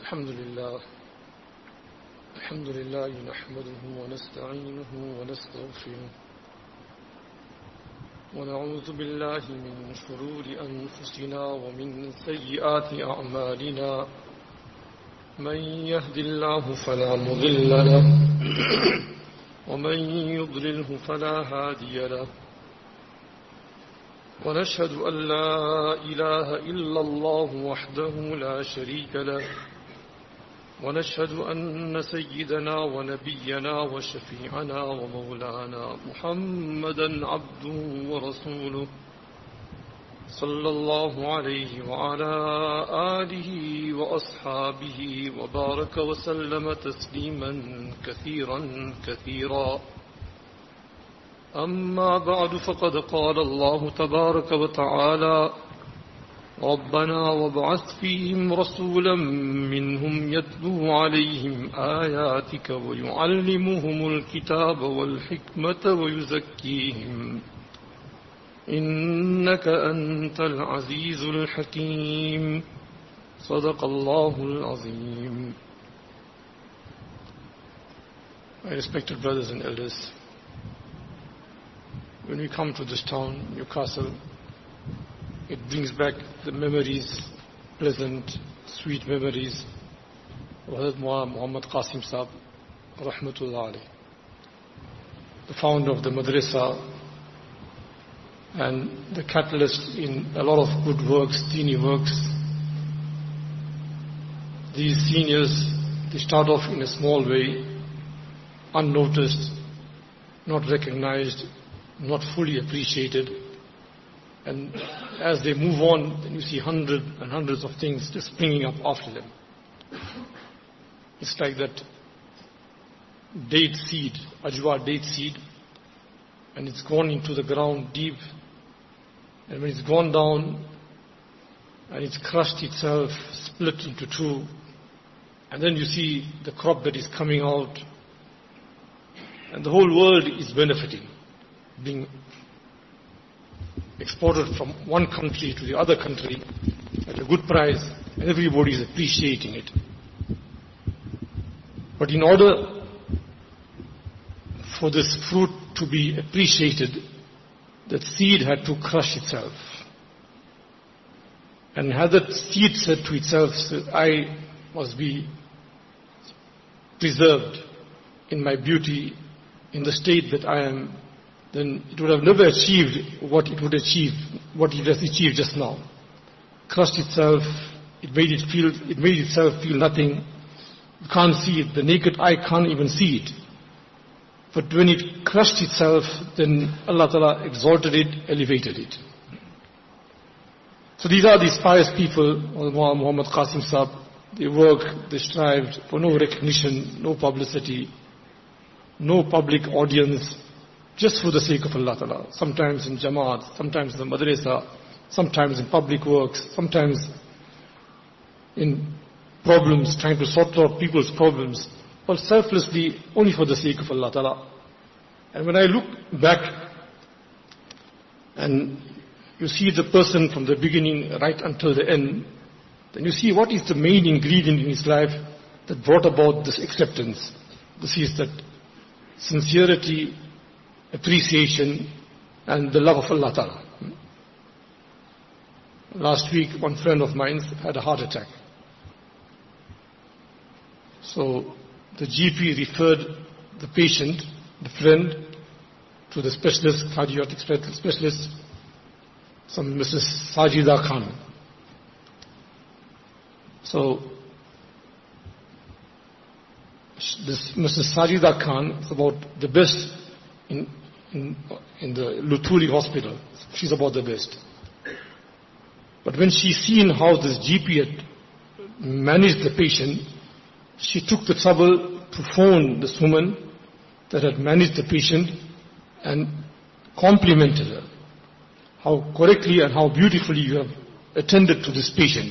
الحمد لله نحمده ونستعينه ونستغفره ونعوذ بالله من شرور أنفسنا ومن سيئات أعمالنا من يهد الله فلا مضل له ومن يضلله فلا هادي له ونشهد أن لا إله إلا الله وحده لا شريك له ونشهد أن سيدنا ونبينا وشفيعنا ومولانا محمدا عبده ورسوله صلى الله عليه وعلى آله وأصحابه وبارك وسلم تسليما كثيرا كثيرا. أما بعد فقد قال الله تبارك وتعالى ربنا وابعث فيهم رسولا منهم يتلو عليهم آياتك ويعلمهم الكتاب والحكمة ويزكيهم إنك أنت العزيز الحكيم. صدق الله العظيم. My respected brothers and elders, when we come to this town, Newcastle, it brings back the memories, pleasant, sweet memories of Hazrat Muhammad Qasim Sahib, Rahmatullah alayh, the founder of the madrasa and the catalyst in a lot of good works, dini works. These seniors, they start off in a small way, unnoticed, not recognized, not fully appreciated. And as they move on, then you see hundreds and hundreds of things just springing up after them. It's like that date seed, ajwa date seed, and it's gone into the ground deep. And when it's gone down and it's crushed itself, split into two, and then you see the crop that is coming out, and the whole world is benefiting, being exported from one country to the other country at a good price, and everybody is appreciating it. But in order for this fruit to be appreciated, that seed had to crush itself. And had that seed said to itself, I must be preserved in my beauty, in the state that I am, then it would have never achieved what it has achieved just now. Crushed itself, it made itself feel nothing. You can't see it, the naked eye can't even see it. But when it crushed itself, then Allah Ta'ala exalted it, elevated it. So these are these pious people, Muhammad Qasim Sahib. They work, they strived for no recognition, no publicity, no public audience, just for the sake of Allah Ta'ala. Sometimes in Jamaat, sometimes in the madrasa, sometimes in public works, sometimes in problems, trying to sort out people's problems, but selflessly, only for the sake of Allah Ta'ala. And when I look back and you see the person from the beginning right until the end, then you see what is the main ingredient in his life that brought about this acceptance. This is that sincerity, appreciation, and the love of Allah Ta'ala. Last week, one friend of mine had a heart attack. So the GP referred the patient, the friend, to the specialist, cardiac specialist, some Mrs. Sajida Khan. So this Mrs. Sajida Khan is about the best in the Luthuli hospital. She's about the best. But when she seen how this GP had managed the patient, she took the trouble to phone this woman that had managed the patient and complimented her. How correctly and how beautifully you have attended to this patient.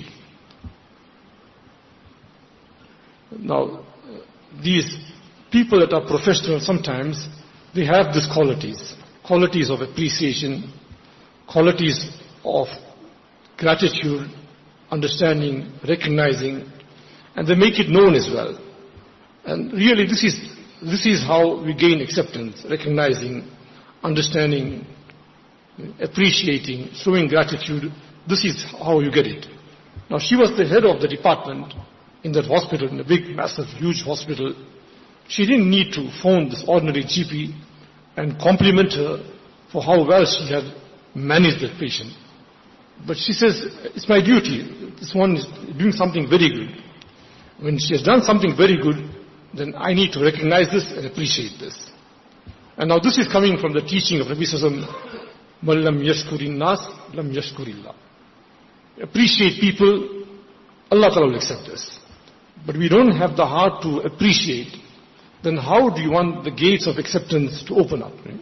Now, these people that are professional sometimes, they have these qualities of appreciation, qualities of gratitude, understanding, recognizing, and they make it known as well. And really this is how we gain acceptance, recognizing, understanding, appreciating, showing gratitude. This is how you get it. Now she was the head of the department in that hospital, in a big, massive, huge hospital. She didn't need to phone this ordinary GP and compliment her for how well she had managed that patient. But she says, it's my duty. This one is doing something very good. When she has done something very good, then I need to recognize this and appreciate this. And now this is coming from the teaching of Nabi Sallallahu Alaihi Wasallam, "Man lam yashkurin nas, lam yashkurillah." Appreciate people, Allah Ta'ala will accept us. But we don't have the heart to appreciate, then how do you want the gates of acceptance to open up? Right?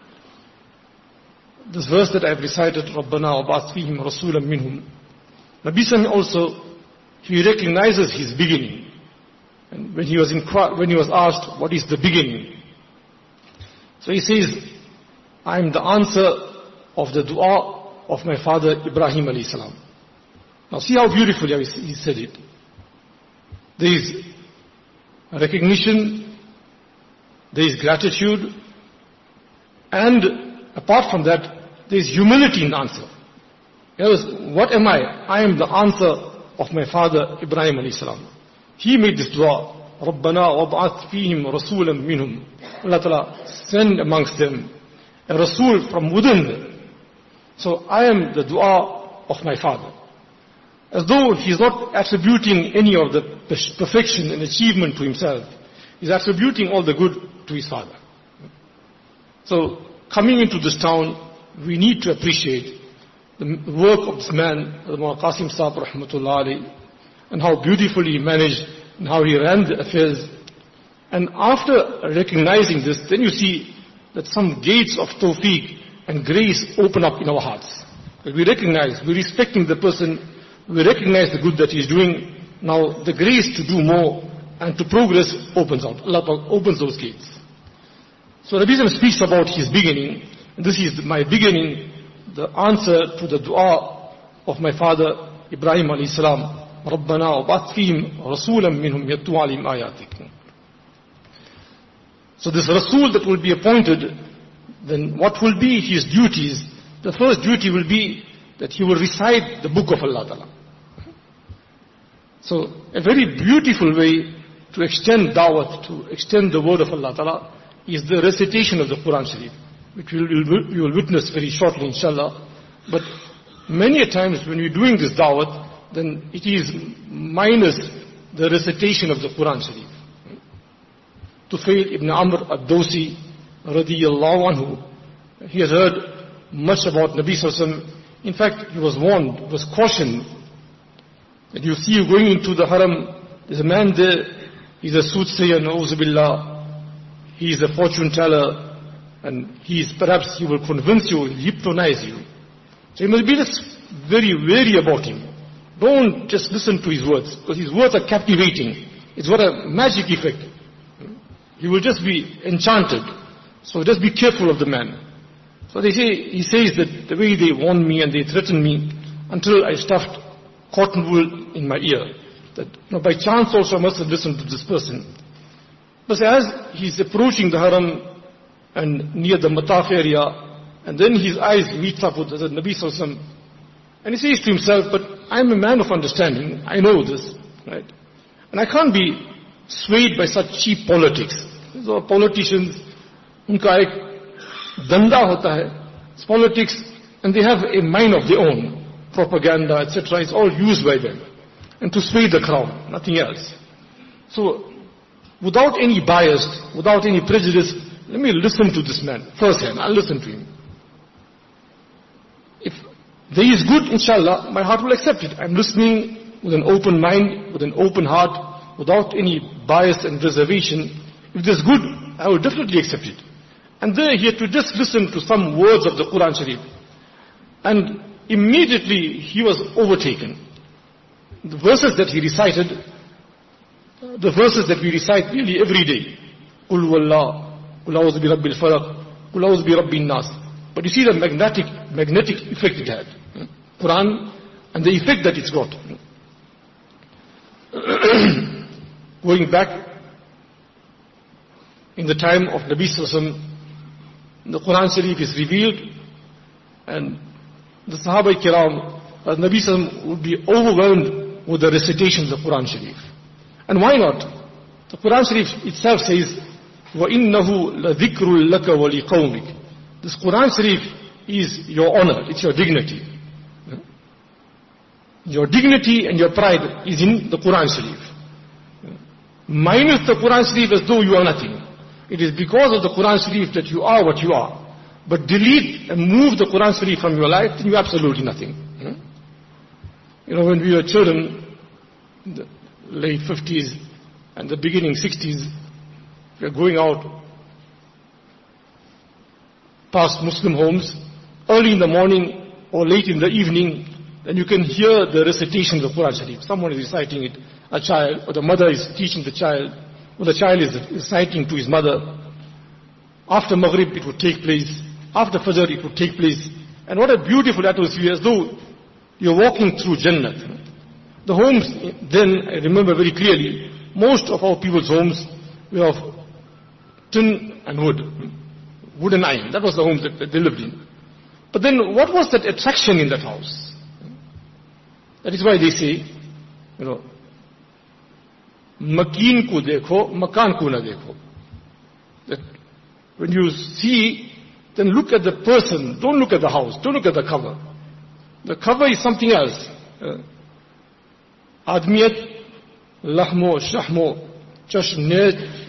This verse that I have recited, رَبَّنَا وَبَعْثْ فِيهِمْ رَسُولًا مِّنْهُمْ. Nabi Sallallahu also, he recognizes his beginning. And when he was asked, what is the beginning? So he says, I am the answer of the dua of my father Ibrahim alayhi salam. Now see how beautifully he said it. There is recognition, there is gratitude, and apart from that, there is humility in the answer. In other words, what am I? I am the answer of my father Ibrahim alayhi salam. He made this dua, رَبَّنَا وَبْعَثْ فِيهِمْ رَسُولًا مِّنْهُمْ. Allah Ta'ala send amongst them a Rasul from within them. So I am the dua of my father. As though he is not attributing any of the perfection and achievement to himself. He is attributing all the good to his father. So coming into this town, we need to appreciate the work of this man, Mullah Qasim Sahib Rahmatullah Alayhi, and how beautifully he managed and how he ran the affairs. And after recognizing this, then you see that some gates of tawfiq and grace open up in our hearts. That we recognize, we're respecting the person, we recognize the good that he's doing. Now the grace to do more and to progress opens out. Allah opens those gates. So Nabi Sallallahu speaks about his beginning, and this is my beginning, the answer to the dua of my father Ibrahim alayhi salam. رَبَّنَا وَبَعْثْ فِيهِمْ رَسُولًا مِّنْهُمْ يَتْلُو عَلَيْهِمْ آيَاتِكَ. So this Rasul that will be appointed, then what will be his duties? The first duty will be that he will recite the book of Allah Ta'ala. So a very beautiful way to extend da'wat, to extend the word of Allah Ta'ala, is the recitation of the Quran Sharif, which we will witness very shortly inshallah. But many a times when we're doing this da'wat, then it is minus the recitation of the Quran Sharif. Tufail ibn Amr ad-Dawsi radiyallahu anhu, he has heard much about Nabi Sallallahu Alaihi Wasallam. In fact, he was warned, was cautioned, that you see you going into the haram, there's a man there, he's a soothsayer, na'uzu billah, he is a fortune teller, and perhaps he will convince you, he'll hypnotize you. So you must be just very wary about him. Don't just listen to his words, because his words are captivating. It's got a magic effect. You will just be enchanted. So just be careful of the man. So he says that the way they warned me and they threatened me until I stuffed cotton wool in my ear, that by chance also I must have listened to this person. But as he's approaching the haram and near the Mataf area, and then his eyes meet up with the Nabi Sallallahu Alaihi Wasallam, and he says to himself, but I'm a man of understanding, I know this, right? And I can't be swayed by such cheap politics. So politicians, unka ek danda hota hai, it's politics, and they have a mind of their own, propaganda, etc. It's all used by them, and to sway the crowd, nothing else. So, without any bias, without any prejudice, let me listen to this man firsthand. I'll listen to him. If there is good, inshallah, my heart will accept it. I'm listening with an open mind, with an open heart, without any bias and reservation. If there's good, I will definitely accept it. And there he had to just listen to some words of the Quran Sharif. And immediately he was overtaken. The verses that he recited, the verses that we recite nearly every day. Qul wallah, Qul a'udhu bi rabbil falaq, Qul a'udhu bi rabbin nas. But you see the magnetic effect it had. Quran and the effect that it's got. going back in the time of Nabi Sallallahu Alaihi Wasallam, the Quran Sharif is revealed, and the Sahaba Kiram, Nabi Sallallahu Alaihi Wasallam would be overwhelmed with the recitations of Quran Sharif. And why not? The Quran Sharif itself says, وَإِنَّهُ لَذِكْرٌ لَكَ وَلِقَوْمِكَ. This Quran Sharif is your honor, it's your dignity. Your dignity and your pride is in the Quran Sharif. Minus the Quran Sharif as though you are nothing. It is because of the Quran Sharif that you are what you are. But delete and move the Quran Sharif from your life, then you are absolutely nothing. You know, when we were children, in the late 50s and the beginning 60s, we were going out past Muslim homes, early in the morning or late in the evening, and you can hear the recitations of Quran Sharif. Someone is reciting it, a child, or the mother is teaching the child, or the child is reciting to his mother. After Maghrib it would take place, after Fajr it would take place. And what a beautiful atmosphere, as though you're walking through Jannah. The homes then, I remember very clearly, most of our people's homes were of tin and wood and iron. That was the homes that they lived in. But then what was that attraction in that house? That is why they say, you know, Makeen ko dekho, makan ko na dekho. That when you see, then look at the person, don't look at the house, don't look at the cover. The cover is something else. Admiyat, lahmo, shahmo, chashnet,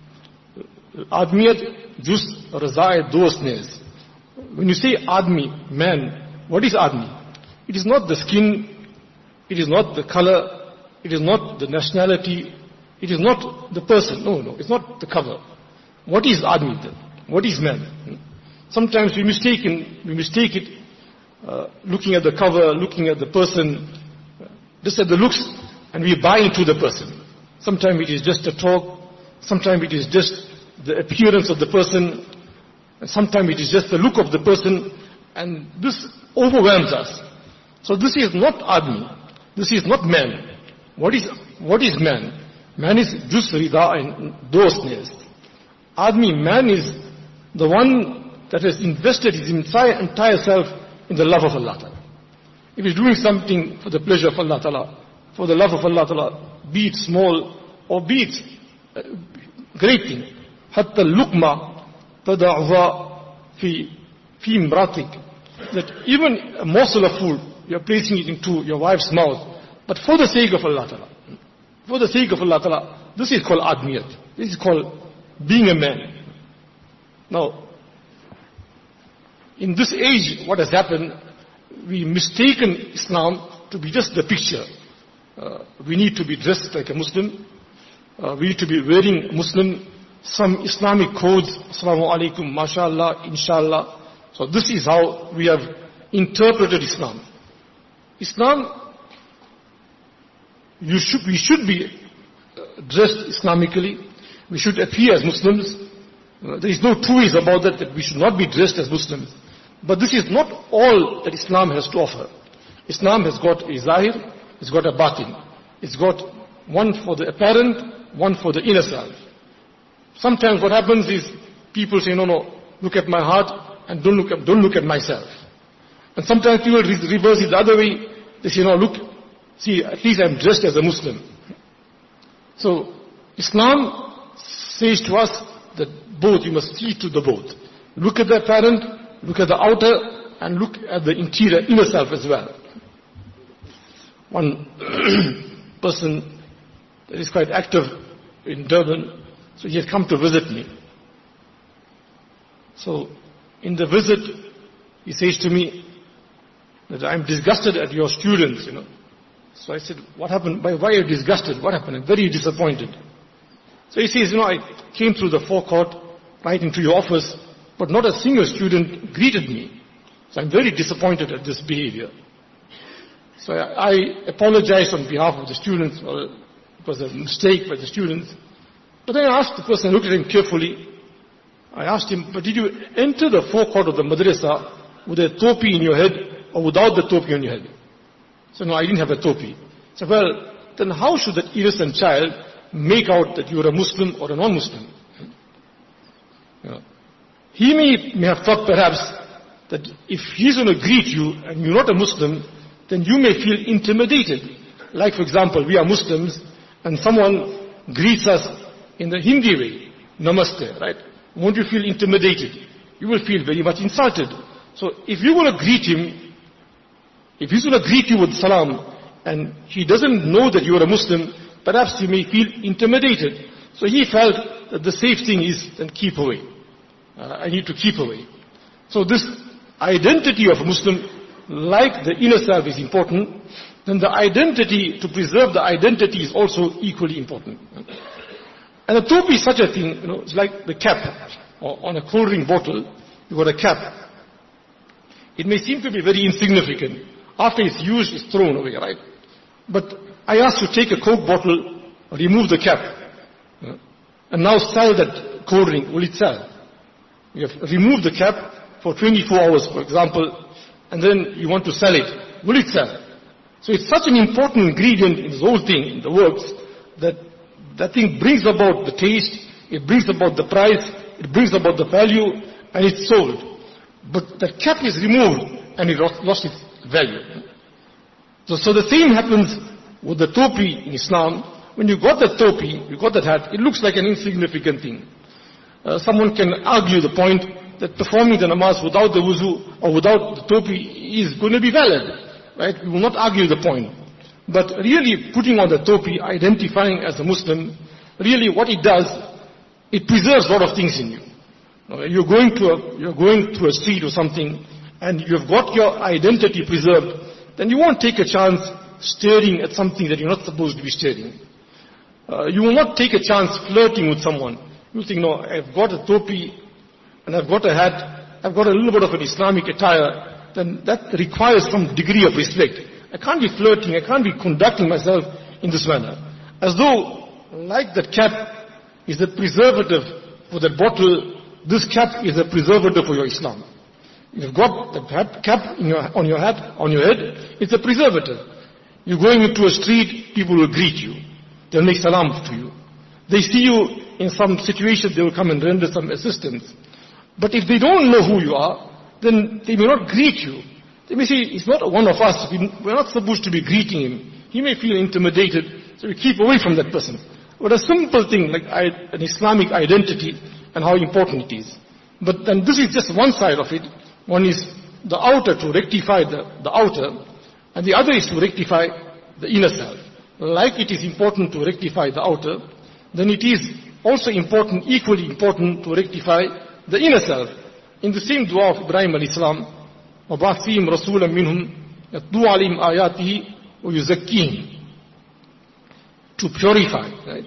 admiyat, jus, razae, dostnes. When you say admi, man, what is admi? It is not the skin, it is not the color, it is not the nationality, it is not the person. No, it's not the cover. What is admi then? What is man? Sometimes we mistake it, looking at the cover, looking at the person, just at the looks, and we buy into the person. Sometimes it is just a talk, sometimes it is just the appearance of the person, and sometimes it is just the look of the person, and this overwhelms us. So this is not admi. This is not man. What is man? Man is jus rida and dostnes. Admi, man is the one that has invested his entire self in the love of Allah Ta'ala. If he's doing something for the pleasure of Allah Ta'ala, for the love of Allah Ta'ala, be it small or be it great thing. Hatta lukma tada'uha fi imratik. That even a morsel of food, you're placing it into your wife's mouth, but for the sake of Allah Ta'ala. For the sake of Allah Ta'ala, this is called admiyat. This is called being a man. Now, in this age, what has happened, we mistaken Islam to be just the picture. We need to be dressed like a Muslim. We need to be wearing Muslim, some Islamic codes, Assalamu alaikum, mashallah, inshallah. So this is how we have interpreted Islam. Islam, we should be dressed Islamically. We should appear as Muslims. There is no two ways about that we should not be dressed as Muslims. But this is not all that Islam has to offer. Islam has got a zahir, it's got a batin. It's got one for the apparent, one for the inner self. Sometimes what happens is people say, no, look at my heart and don't look at myself. And sometimes people reverse it the other way. They say, no, look, see, at least I'm dressed as a Muslim. So Islam says to us that both, you must see to the both. Look at the apparent, look at the outer, and look at the interior, inner self as well. One person that is quite active in Durban, so he had come to visit me. So in the visit, he says to me that I'm disgusted at your students, So I said, what happened? Why are you disgusted? What happened? I'm very disappointed. So he says, I came through the forecourt, right into your office, but not a single student greeted me. So I'm very disappointed at this behavior. So I apologized on behalf of the students. Well, it was a mistake by the students. But then I asked the person, I looked at him carefully. I asked him, but did you enter the forecourt of the madrasa with a topi in your head or without the topi on your head? So no, I didn't have a topi. So well, then how should that innocent child make out that you are a Muslim or a non-Muslim? He may have thought perhaps that if he's going to greet you and you're not a Muslim, then you may feel intimidated. Like for example, we are Muslims and someone greets us in the Hindi way, namaste, right? Won't you feel intimidated? You will feel very much insulted. So if you want to greet him, if he's going to greet you with salam and he doesn't know that you are a Muslim, perhaps he may feel intimidated. So he felt that the safe thing is then keep away. I need to keep away. So this identity of a Muslim, like the inner self is important, then the identity, to preserve the identity is also equally important. And the topi is such a thing, it's like the cap on a cold drink bottle. You got a cap. It may seem to be very insignificant. After it's used, it's thrown away, right? But I asked you to take a Coke bottle, remove the cap, and now sell that cold drink. Will it sell? You have removed the cap for 24 hours, for example, and then you want to sell it. Will it sell? So it's such an important ingredient in this whole thing, in the works, that that thing brings about the taste, it brings about the price, it brings about the value, and it's sold. But the cap is removed, and it lost its value. So the same happens with the topi in Islam. When you got the topi, you got that hat, it looks like an insignificant thing. Someone can argue the point that performing the namaz without the wuzu or without the topi is going to be valid. Right? We will not argue the point. But really putting on the topi, identifying as a Muslim, really what it does, it preserves a lot of things in you. You're going to a street or something, and you've got your identity preserved, then you won't take a chance staring at something that you're not supposed to be staring. You will not take a chance flirting with someone. You think, no, I've got a topi, and I've got a hat, I've got a little bit of an Islamic attire, then that requires some degree of respect. I can't be flirting, I can't be conducting myself in this manner. As though, like that cap is a preservative for that bottle, this cap is a preservative for your Islam. You've got the cap on your head, it's a preservative. You're going into a street, people will greet you. They'll make salam to you. They see you in some situation, they will come and render some assistance. But if they don't know who you are, then they may not greet you. They may say, it's not one of us, we're not supposed to be greeting him. He may feel intimidated, so we keep away from that person. But a simple thing like an Islamic identity and how important it is. But then this is just one side of it. One is the outer, to rectify the outer, and the other is to rectify the inner self. Like it is important to rectify the outer, then it is also important, equally important, to rectify the inner self. In the same dua of Ibrahim alayhi salam, وَبَعْثِهِمْ رَسُولًا مِّنْهُمْ يَتْلُو عَلَيْهِمْ آيَاتِهِ وَيُزَكِّيهِمْ, to purify, right?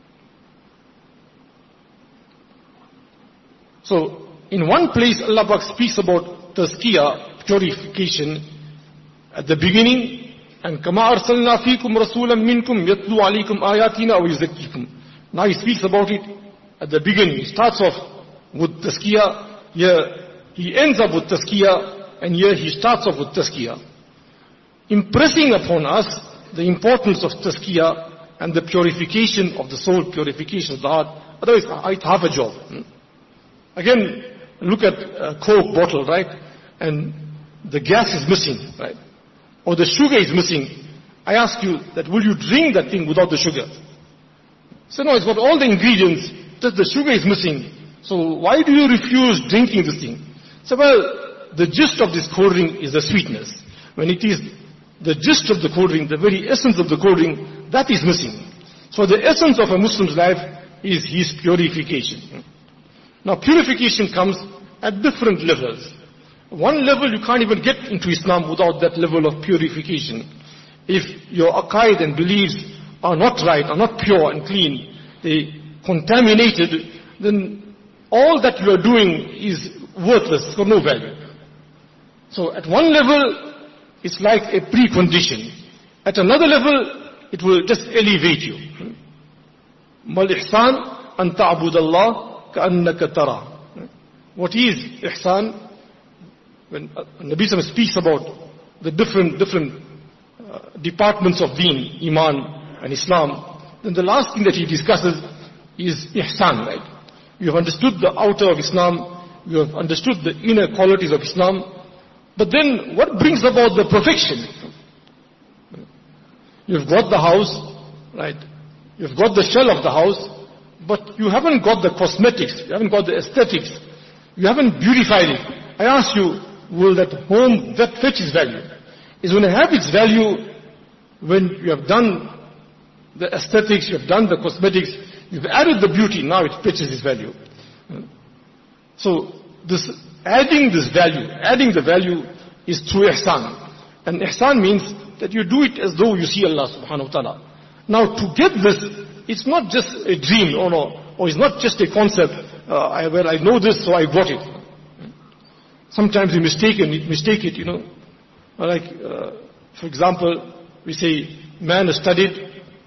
So, in one place Allah Pak speaks about tazkiyah, purification, at the beginning, and كَمَا أَرْسَلْنَا فِيكُمْ رَسُولًا مِّنْكُمْ يَتْلُو عَلَيْكُمْ آيَاتِنَا وَيُزَكِّيكُمْ. Now he speaks about it at the beginning. He starts off with tazkiyah, here he ends up with tazkiyah, and here he starts off with tazkiyah. Impressing upon us the importance of tazkiyah and the purification of the soul, purification of the heart. Otherwise, it's half a job. Again, look at a Coke bottle, right? And the gas is missing, right? Or the sugar is missing. I ask you that, will you drink that thing without the sugar? So no, it's got all the ingredients, just the sugar is missing. So why do you refuse drinking this thing? So well, the gist of this cold drink is the sweetness. When it is the gist of the cold drink, the very essence of the cold drink, that is missing. So the essence of a Muslim's life is his purification. Now purification comes at different levels. One level you can't even get into Islam without that level of purification. If your aqaid and beliefs are not right, are not pure and clean, they contaminated, then all that you are doing is worthless, for no value. So at one level, it's like a precondition. At another level, it will just elevate you. Mal ihsan an ta'bud Allah ka'annaka tara. What is ihsan? When Nabi Sallallahu speaks about the different departments of deen, iman, and Islam, then the last thing that he discusses is ihsan, right? You have understood the outer of Islam, you have understood the inner qualities of Islam, but then what brings about the perfection? You've got the house, right? You've got the shell of the house, but you haven't got the cosmetics, you haven't got the aesthetics, you haven't beautified it. I ask you, will that home, that fetch its value? It's going to have its value when you have done the aesthetics, you have done the cosmetics, you've added the beauty, now it fetches its value. So this adding the value is through ihsan. And ihsan means that you do it as though you see Allah subhanahu wa ta'ala. Now to get this, it's not just a dream, or it's not just a concept, where I know this so I got it. Sometimes we mistake it, like, for example, we say, man has studied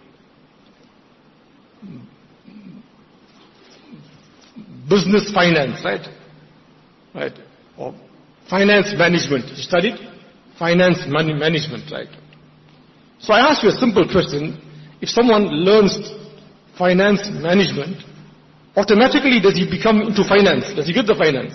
business finance, right? Or finance management. He studied finance management, right? So I ask you a simple question. If someone learns finance management, automatically does he become into finance? Does he get the finance?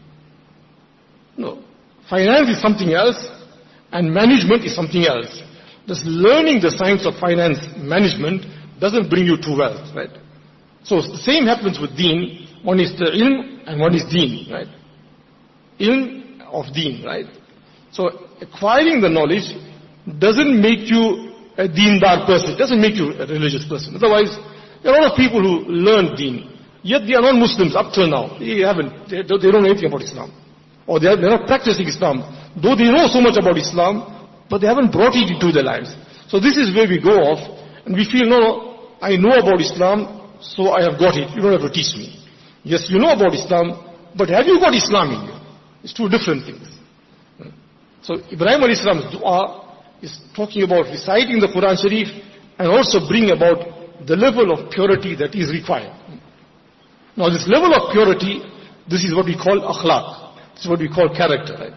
No. Finance is something else, and management is something else. Just learning the science of finance management doesn't bring you to wealth, right? So the same happens with deen. One is the ilm and one is deen, right? Ilm of deen, right? So acquiring the knowledge doesn't make you a deendar person. It doesn't make you a religious person. Otherwise, there are a lot of people who learn deen, yet they are not Muslims up till now. They don't know anything about Islam. Or they're not practicing Islam. Though they know so much about Islam, but they haven't brought it into their lives. So this is where we go off, and we feel, no, I know about Islam, so I have got it. You don't have to teach me. Yes, you know about Islam, but have you got Islam in you? It's two different things. So Ibrahim alayhi salam's dua is talking about reciting the Quran Sharif and also bring about the level of purity that is required. Now this level of purity, this is what we call akhlaq. This is what we call character, right?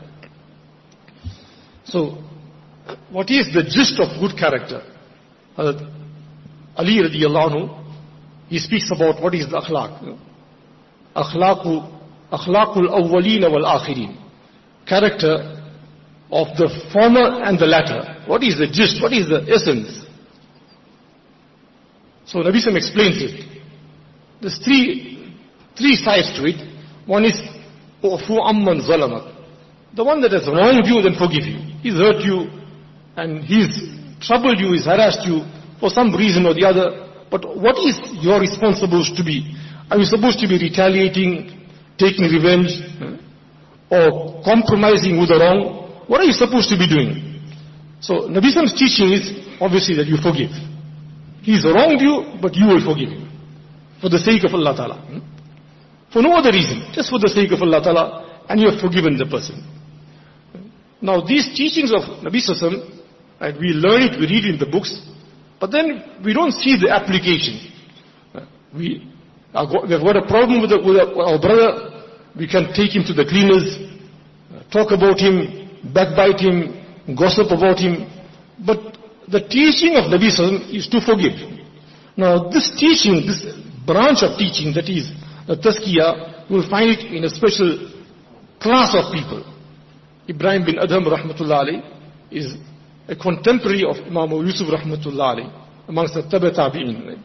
So, what is the gist of good character? Ali radiallahu anhu, he speaks about what is the akhlaq. Akhlaqul awwaleen wal akhirin. Character of the former and the latter. What is the gist? What is the essence? So Nabi Sallam explains it. There's three sides to it. One is U'fu amman zalamak. The one that has wronged you, then forgive you. He's hurt you, and he's troubled you, he's harassed you for some reason or the other. But what is your response supposed to be? Are you supposed to be retaliating, taking revenge, or compromising with the wrong? What are you supposed to be doing? So Nabi Sallam's teaching is obviously that you forgive. He's wronged you, but you will forgive him. For the sake of Allah Ta'ala. For no other reason, just for the sake of Allah Ta'ala, and you have forgiven the person. Now these teachings of Nabi Sallam, right, we learn it, we read it in the books, but then we don't see the application. We have got a problem with our brother, we can take him to the cleaners, talk about him, backbite him, gossip about him, but the teaching of Nabi Sallam is to forgive. Now this teaching, this branch of teaching, that is the tazkiyah, you will find it in a special class of people. Ibrahim bin Adham rahmatullah alayh is a contemporary of Imam Yusuf rahmatullah alayh, amongst the tabi'in. Right?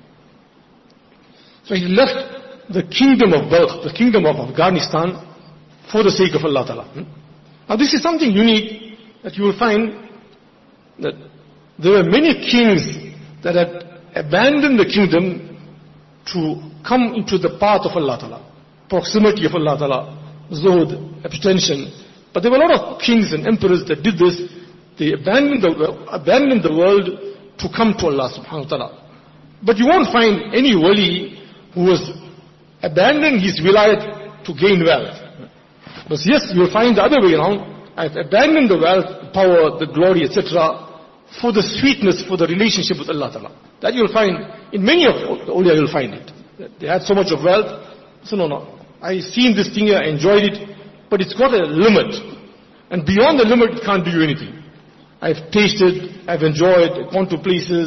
So he left the kingdom of birth, the kingdom of Afghanistan, for the sake of Allah Ta'ala. Now this is something unique that you will find that there were many kings that had abandoned the kingdom to come into the path of Allah Ta'ala, proximity of Allah Ta'ala, zuhud, abstention. But there were a lot of kings and emperors that did this. They abandoned the world to come to Allah subhanahu wa ta'ala. But you won't find any wali who was abandoning his wilayat to gain wealth. But yes, you will find the other way around. I've abandoned the wealth, power, the glory, etc. for the sweetness, for the relationship with Allah Ta'ala. That you'll find, in many of the awliya you'll find it. They had so much of wealth. So no, I seen this thing here, I enjoyed it, but it's got a limit. And beyond the limit, it can't do you anything. I've tasted, I've enjoyed, gone to places,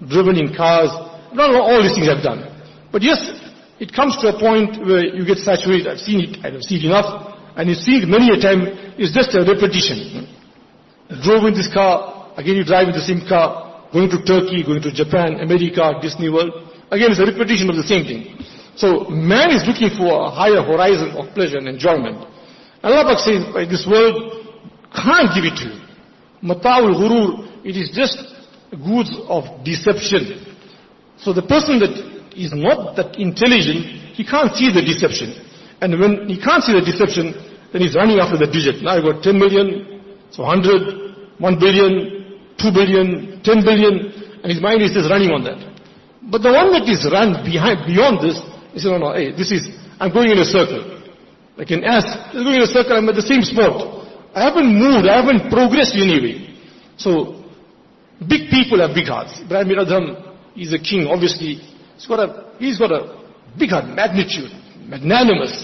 driven in cars. Not all these things I've done. But yes, it comes to a point where you get saturated. I've seen it, I've seen enough, and you see it many a time. It's just a repetition. Drove in this car, again you drive in the same car, going to Turkey, going to Japan, America, Disney World. Again, it's a repetition of the same thing. So man is looking for a higher horizon of pleasure and enjoyment. Allah Pak says, this world can't give it to you. Mata'ul ghurur, it is just goods of deception. So the person that is not that intelligent, he can't see the deception. And when he can't see the deception, then he's running after the digit. Now you've got 10 million, so 100, 1 billion, 2 billion, 10 billion, and his mind is just running on that. But the one that is run beyond this, he says, no, hey, I'm going in a circle. Like an ass, I'm going in a circle, I'm at the same spot. I haven't moved, I haven't progressed in any way. So, big people have big hearts. Ibrahim bin Adham, he's a king, obviously. He's got a big heart, magnitude, magnanimous.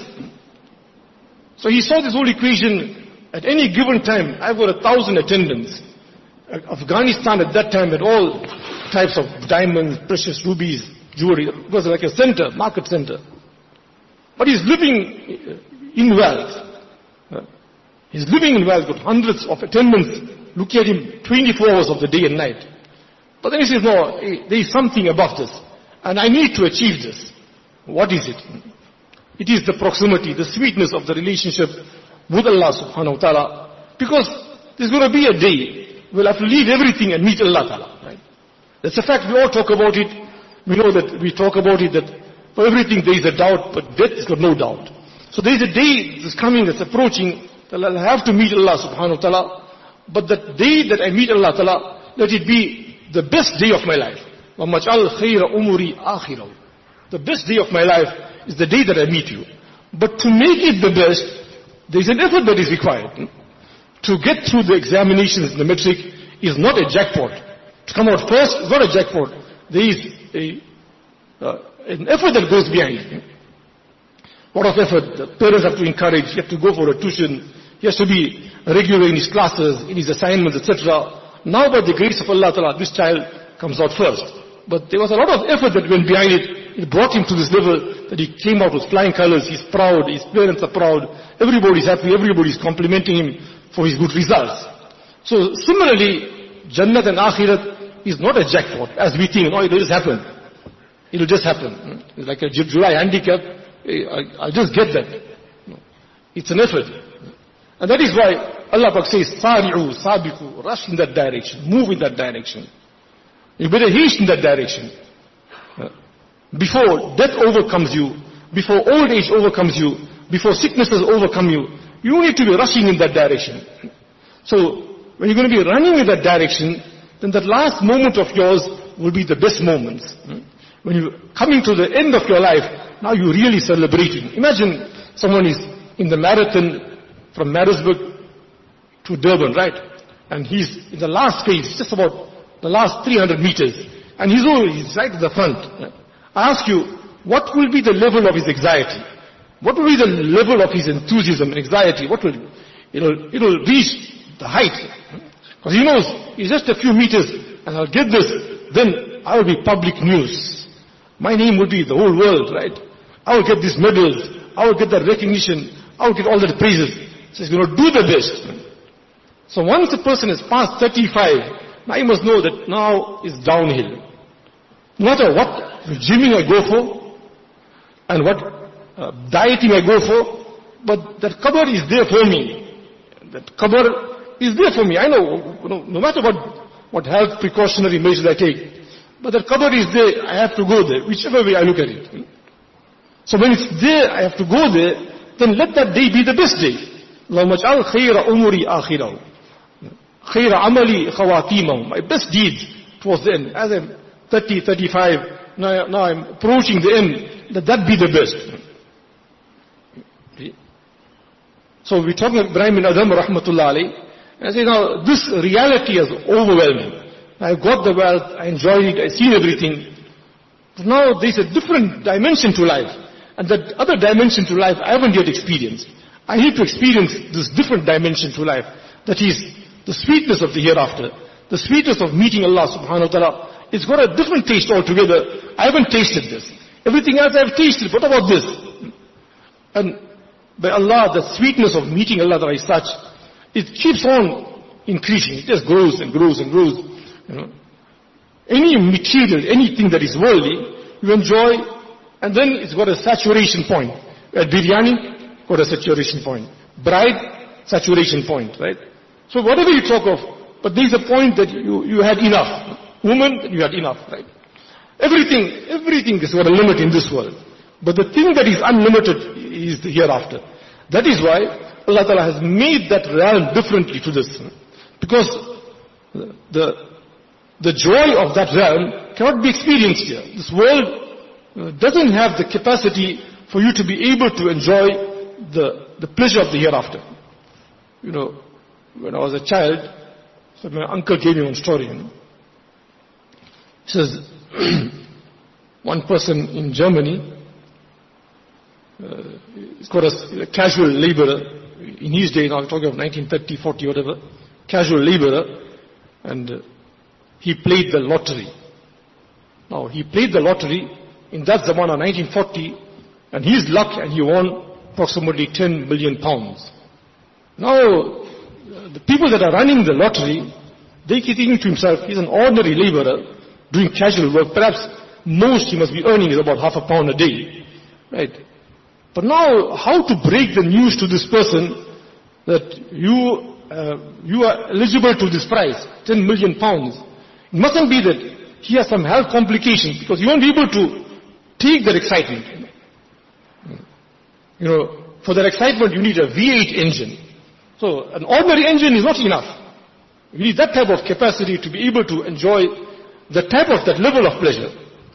So he saw this whole equation. At any given time, I've got 1,000 attendants. Afghanistan at that time had all types of diamonds, precious rubies, jewelry. It was like a center, market center. But he's living in wealth. He's living in wealth, got hundreds of attendants looking at him 24 hours of the day and night. But then he says, no, there is something above this. And I need to achieve this. What is it? It is the proximity, the sweetness of the relationship with Allah subhanahu wa ta'ala. Because there's going to be a day we'll have to leave everything and meet Allah ta'ala. Right? That's a fact, we all talk about it. We know that we talk about it, that for everything there is a doubt, but death has got no doubt. So there is a day that's coming, that's approaching, that I'll have to meet Allah subhanahu wa ta'ala. But that day that I meet Allah ta'ala, let it be the best day of my life. وَمَجْعَلْ خَيْرَ أُمُرِي آخِرَهُ. The best day of my life is the day that I meet you. But to make it the best, there is an effort that is required. To get through the examinations in the metric is not a jackpot. To come out first is not a jackpot. There is an effort that goes behind it. What of effort? The parents have to encourage, you have to go for a tuition, he has to be regular in his classes, in his assignments, etc. Now by the grace of Allah Ta'ala, this child comes out first. But there was a lot of effort that went behind it. It brought him to this level that he came out with flying colors, he's proud, his parents are proud, everybody's happy, everybody's complimenting him for his good results. So similarly, Jannat and Akhirat is not a jackpot, as we think, no, it'll just happen. It'll just happen. It's like a July handicap, I'll just get that. No. It's an effort. And that is why Allah Pak says, Sari'u, Sabiqu, rush in that direction, move in that direction. You better haste in that direction. Before death overcomes you, before old age overcomes you, before sicknesses overcome you, you need to be rushing in that direction. So, when you're going to be running in that direction, then that last moment of yours will be the best moments. When you're coming to the end of your life, now you're really celebrating. Imagine someone is in the marathon from Marisburg to Durban, right? And he's in the last phase, just about the last 300 meters. And he's right at the front. I ask you, what will be the level of his anxiety? What will be the level of his enthusiasm and anxiety? What will it'll reach the height. Because he knows, it's just a few meters, and I'll get this, then I will be public news. My name will be the whole world, right? I will get these medals, I will get that recognition, I will get all that praises. So he's going to do the best. So once a person is past 35, now he must know that now is downhill. No matter what gymming I go for, and what dieting I go for, but that qabr is there for me. That qabr is there for me. I know, no matter what health precautionary measures I take, but that qabr is there, I have to go there, whichever way I look at it. So when it's there, I have to go there, then let that day be the best day. اللهم اجعل خير أموري آخره خير عملي خواتيمه. My best deeds towards the end. As I'm 30, 35, now I'm approaching the end, let that be the best. So we're talking about Ibrahim bin Adham rahmatullah alayhi. I say now, this reality is overwhelming. I've got the wealth, I enjoyed it, I've seen everything. But now there's a different dimension to life. And that other dimension to life I haven't yet experienced. I need to experience this different dimension to life. That is the sweetness of the hereafter. The sweetness of meeting Allah subhanahu wa ta'ala it's got a different taste altogether. I haven't tasted this. Everything else I've tasted. What about this? And by Allah, the sweetness of meeting Allah Ta'ala is such, it keeps on increasing. It just grows and grows and grows. You know. Any material, anything that is worldly, you enjoy, and then it's got a saturation point. At biryani, got a saturation point. Bride, saturation point, right? So whatever you talk of, but there's a point that you had enough. Woman, you had enough, right? Everything has got a limit in this world. But the thing that is unlimited is the hereafter. That is why Allah Ta'ala has made that realm differently to this. Because the joy of that realm cannot be experienced here. This world doesn't have the capacity for you to be able to enjoy the pleasure of the hereafter. You know, when I was a child, so my uncle gave me one story. You know. He says, one person in Germany, he's got a casual laborer. In his day, now I'm talking of 1930, 40, whatever, casual laborer, and he played the lottery. Now, he played the lottery in that Zamana, 1940, and his luck, and he won approximately 10 million pounds. Now, the people that are running the lottery, they keep thinking to himself, he's an ordinary laborer doing casual work. Perhaps most he must be earning is about £0.5 a day. Right? But now, how to break the news to this person that you are eligible to this prize, 10 million pounds. It mustn't be that he has some health complications, because you won't be able to take that excitement. You know, for that excitement you need a V8 engine. So an ordinary engine is not enough. You need that type of capacity to be able to enjoy that level of pleasure.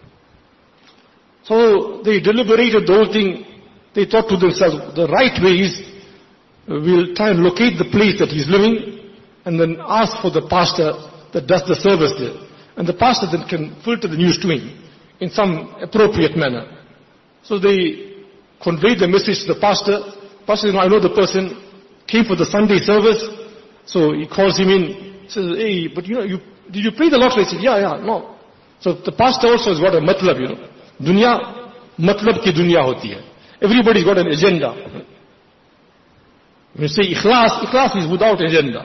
So they deliberated the whole thing. They thought to themselves, the right way is, we'll try and locate the place that he's living, and then ask for the pastor that does the service there. And the pastor then can filter the news to him in some appropriate manner. So they conveyed the message to the pastor. Pastor said, I know the person came for the Sunday service. So he calls him in, says, hey, but did you play the lottery? He said, yeah, no. So the pastor also has got a matlab, Dunya, matlab ki dunya hoti hai. Everybody's got an agenda. When you say ikhlas is without agenda.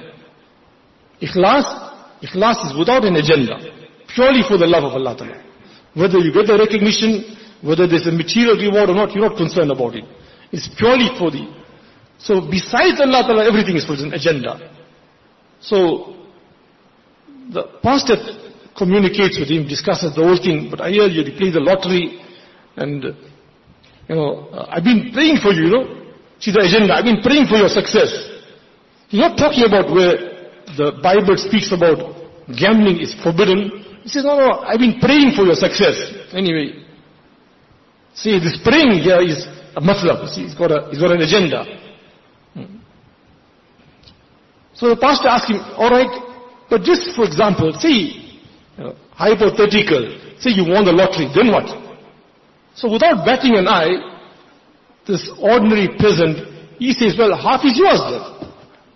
Ikhlas is without an agenda. Purely for the love of Allah Ta'ala. Whether you get the recognition, whether there's a material reward or not, you're not concerned about it. It's purely for the... So besides Allah Ta'ala, everything is for an agenda. So the pastor communicates with him, discusses the whole thing, but I hear you play the lottery, and I've been praying for you, See the agenda, I've been praying for your success. He's not talking about where the Bible speaks about gambling is forbidden. He says, no, I've been praying for your success. Anyway, see, this praying here is a matlab. See, he's got an agenda. So the pastor asked him, alright, but just for example, say, hypothetical, say you won the lottery, then what? So without batting an eye, this ordinary peasant, he says, well, half is yours then.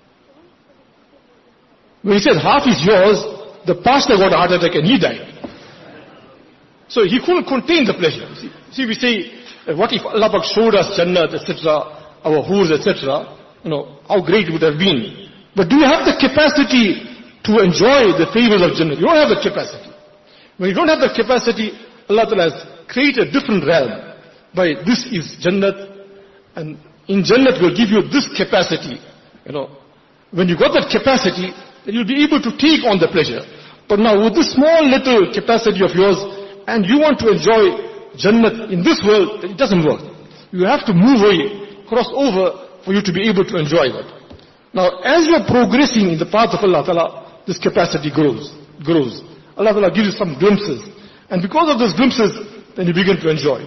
When he said half is yours, the pastor got a heart attack and he died. So he couldn't contain the pleasure. See, we say, what if Allah Pak showed us Jannat, etc., our hurs, etc., how great it would have been. But do you have the capacity to enjoy the favors of Jannah? You don't have the capacity. When you don't have the capacity, Allah Ta'ala has created a different realm. By this is Jannat, and in Jannat will give you this capacity. When you got that capacity, then you'll be able to take on the pleasure. But now with this small little capacity of yours, and you want to enjoy Jannat in this world, it doesn't work. You have to move away, cross over, for you to be able to enjoy that. Now, as you are progressing in the path of Allah Ta'ala, this capacity grows. Allah Ta'ala gives you some glimpses. And because of those glimpses, then you begin to enjoy.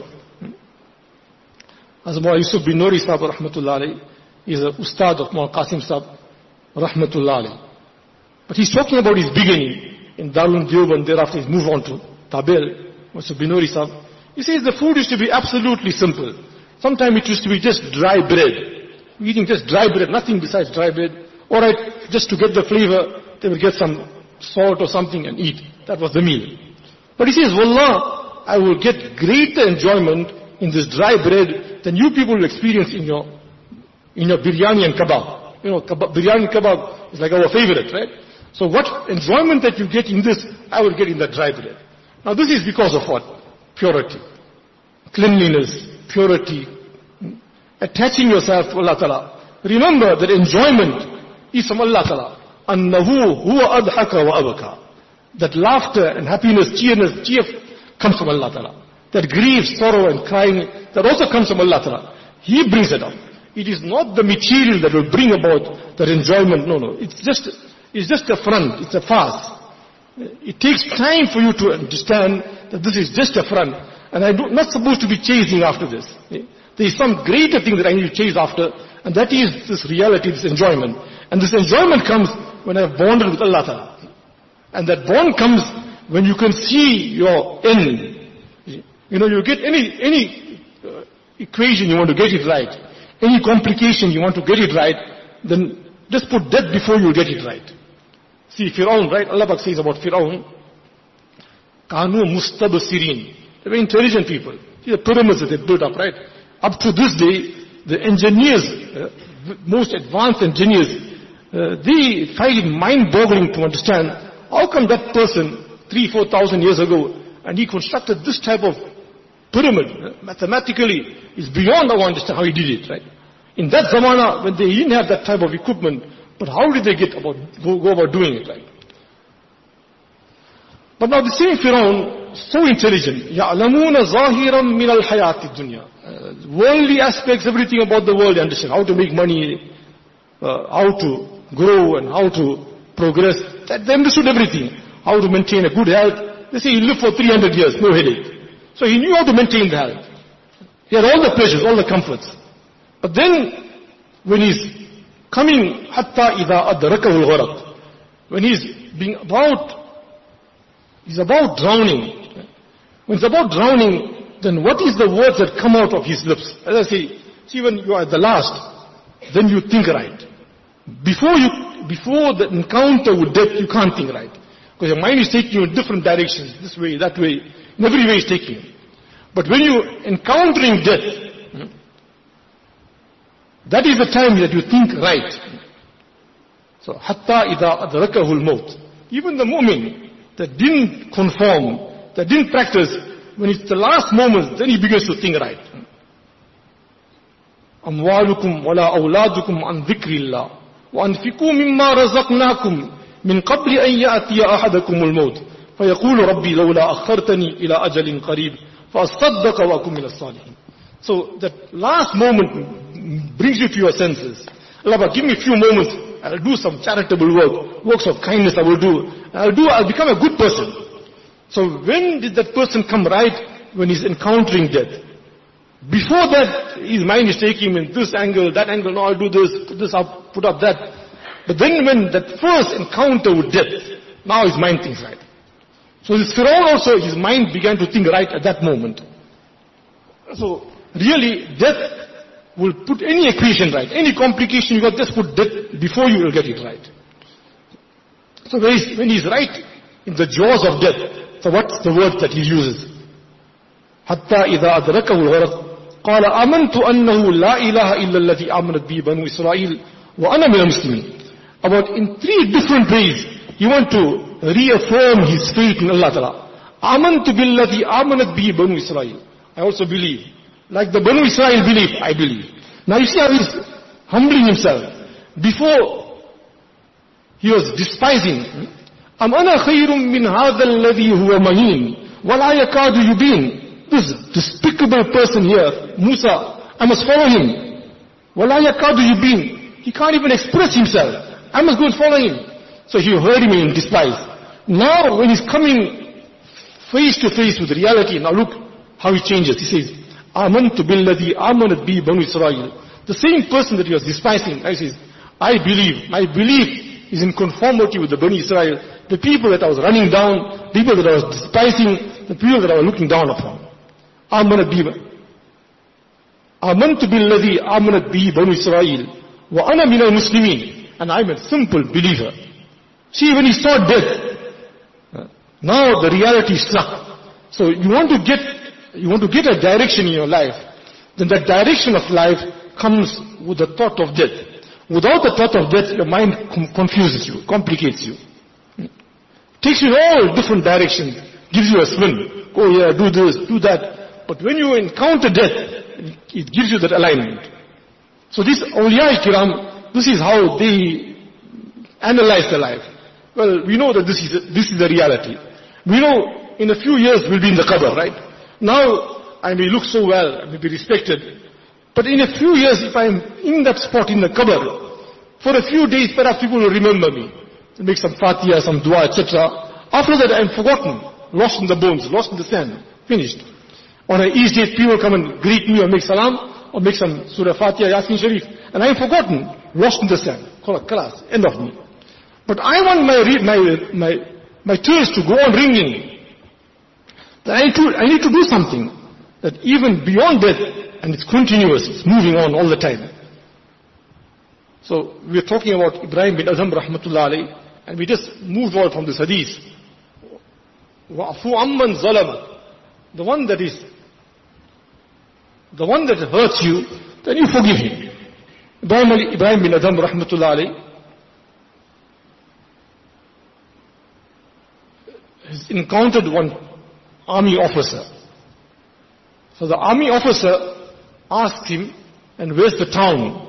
As Mawla Yusuf bin Nuri Sahib rahmatullah alayhi, he is a ustad of Mawla Qasim Sahib rahmatullah alayhi. But he's talking about his beginning in Darul Deoband, thereafter he's moved on to Tabil, Yusuf bin Nuri Sahib. He says the food used to be absolutely simple. Sometimes it used to be just dry bread. Eating just dry bread, nothing besides dry bread. Alright, just to get the flavor, they would get some salt or something and eat. That was the meal. But he says, Wallah, I will get greater enjoyment in this dry bread than you people will experience in your biryani and kebab. Biryani and kebab is like our favorite, right? So what enjoyment that you get in this, I will get in that dry bread. Now this is because of what? Purity, cleanliness, purity, attaching yourself to Allah Ta'ala. Remember that enjoyment is from Allah Ta'ala. Annahu huwa adhaka wa abaka. That laughter and happiness, cheer comes from Allah Ta'ala. That grief, sorrow and crying, that also comes from Allah Ta'ala. He brings it up. It is not the material that will bring about that enjoyment. No. It's just a front. It's a farce. It takes time for you to understand that this is just a front. And I'm not supposed to be chasing after this. There is some greater thing that I need to chase after, and that is this reality, this enjoyment. And this enjoyment comes when I have bonded with Allah Ta'ala. And that bond comes when you can see your end. You get any equation, you want to get it right. Any complication, you want to get it right, then just put death before you get it right. See, Fir'aun, right? Allah Pak says about Fir'aun, Kanu mustabsirin. They're very intelligent people. See the pyramids that they built up, right? Up to this day, the engineers, most advanced engineers, they find it mind-boggling to understand how come that person 3,000-4,000 years ago, and he constructed this type of pyramid, mathematically, is beyond our understanding how he did it, right? In that zamana, when they didn't have that type of equipment, but how did they go about doing it, right? But now the same Fir'aun, so intelligent, يَعْلَمُونَ ظَاهِرًا مِنَ الْحَيَاةِ الدُّنْيَا. Worldly aspects, everything about the world, they understand. How to make money, how to grow and how to progress. They understood everything. How to maintain a good health. They say he lived for 300 years, no headache. So he knew how to maintain the health. He had all the pleasures, all the comforts. But then, when he's coming, حَتَّى إِذَا أَدْرَكَهُ الْغَرَقُ, when he's about drowning. When he's about drowning, then what is the words that come out of his lips? As I say, see, when you are at the last, then you think right. Before the encounter with death, you can't think right. Because your mind is taking you in different directions, this way, that way, in every way it's taking you. But when you're encountering death, that is the time that you think right. So, حَتَّى إِذَا أَدْرَكَهُ الْمَوْتِ. Even the mu'min that didn't conform, that didn't practice, when it's the last moment, then he begins to think right. أَمْوَالُكُمْ وَلَا أَوْلَادُكُمْ عَنْ ذِكْرِ اللَّهِ وَأَنْفِقُوا مِمَّا رَزَقْنَاكُمْ مِنْ قَبْلِ أَنْ يَأْتِيَ أَحَدَكُمُ الْمَوْتِ فَيَقُولُ رَبِّي لَوْلَا أَخَّرْتَنِي إِلَى أَجَلٍ قَرِيبٍ فَأَصَّدَّقَ وَأَكُنْ مِنَ الصَّالِحِينَ. So that last moment brings you to your senses. Allah, give me a few moments, I'll do some charitable work, works of kindness I will do. I'll become a good person. So when did that person come right? When he's encountering death. Before that, his mind is taking him in this angle, that angle, no, I'll do this, I'll put up that. But then when that first encounter with death, now his mind thinks right. So this Fir'aun also, his mind began to think right at that moment. So really, death will put any equation right. Any complication you got, just put death before you will get it right. So when he's right in the jaws of death, so what's the word that he uses? حَتَّى إِذَا أَدْرَكَهُ الْغَرَقُ قال آمنت أنه لا إله إلا الذي آمنت به بنو إسرائيل وأنا من المسلمين. About in 3 different ways, he want to reaffirm his faith in Allah Ta'ala. آمنت بالذي آمنت به بنو إسرائيل. I also believe. Like the Banu Israel believe, I believe. Now you see how he's humbling himself. Before, he was despising. أم أنا خير من هذا الذي هو مهين ولا يكاد يبين. This despicable person here, Musa, I must follow him. وَلَا يَكَادُ يُبِينَ. He can't even express himself. I must go and follow him. So he heard him in despise. Now when he's coming face to face with reality, now look how he changes. He says, آمَنْتُ بِالَّذِي آمَنَتْ بِهِ بَنُو إِسْرَائِيل. The same person that he was despising, he says, I believe. My belief is in conformity with the Bani Israel. The people that I was running down, people that I was despising, the people that I was looking down upon. آمنت بالذي آمنت به بنو إسرائيل وأنا من المسلمين. And I'm a simple believer. See, when he saw death, Now the reality struck. So you want to get a direction in your life, then that direction of life comes with the thought of death. Without the thought of death, your mind confuses you, complicates you. Takes you in all different directions, gives you a spin. Go here, do this, do that. But when you encounter death, it gives you that alignment. So this awliya kiram, this is how they analyze the life. Well, we know that this is the reality. We know in a few years we'll be in the qabr, right? Now I may look so well, I may be respected, but in a few years if I'm in that spot in the qabr, for a few days perhaps people will remember me. They'll make some fatiha, some dua, etc. After that I'm forgotten, lost in the bones, lost in the sand, finished. On an easy day people come and greet me or make salam, or make some surah fatiha, Yasin Sharif, and I'm forgotten, lost in the sand. Khalas, end of me. But I want my tears to go on ringing. That I need to do something. That even beyond death, and it's continuous, it's moving on all the time. So we are talking about Ibrahim bin Adham rahmatullah alayhi, and we just moved on from this hadith. Wa'fu amman zalam. The one that hurts you, then you forgive him. Ibrahim bin Adham rahmatullah alayhi has encountered one army officer. So the army officer asked him, and where's the town?